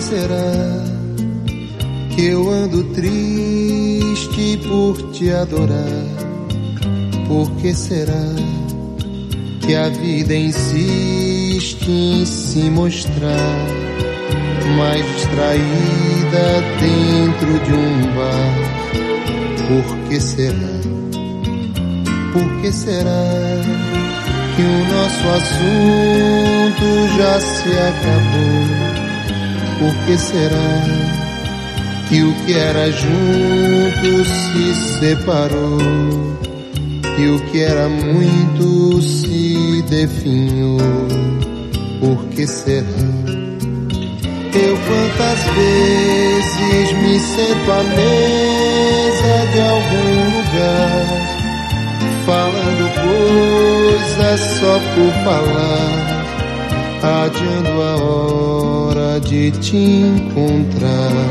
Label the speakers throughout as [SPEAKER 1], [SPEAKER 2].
[SPEAKER 1] será que eu ando triste por te adorar? Por que será que a vida insiste em se mostrar mais distraída dentro de um bar? Por que será? Por que será que o nosso assunto já se acabou? Por que será que o que era junto se separou? E o que era muito se definhou? Por que será? Eu quantas vezes me sento à mesa de algum lugar, falando coisas só por falar, adiando a hora de te encontrar.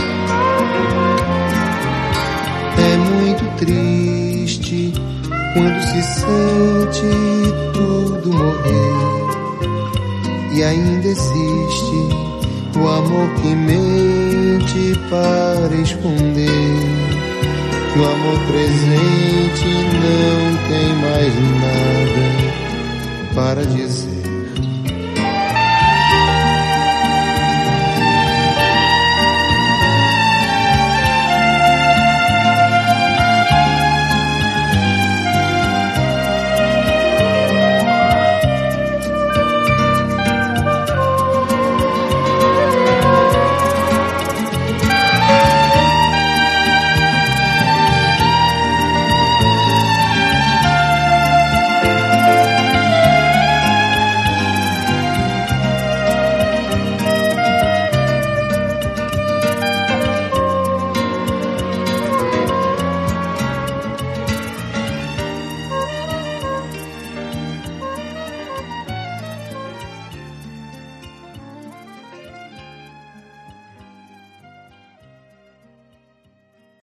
[SPEAKER 1] É muito triste quando se sente tudo morrer e ainda existe o amor que mente para esconder. Que o amor presente não tem mais nada para dizer.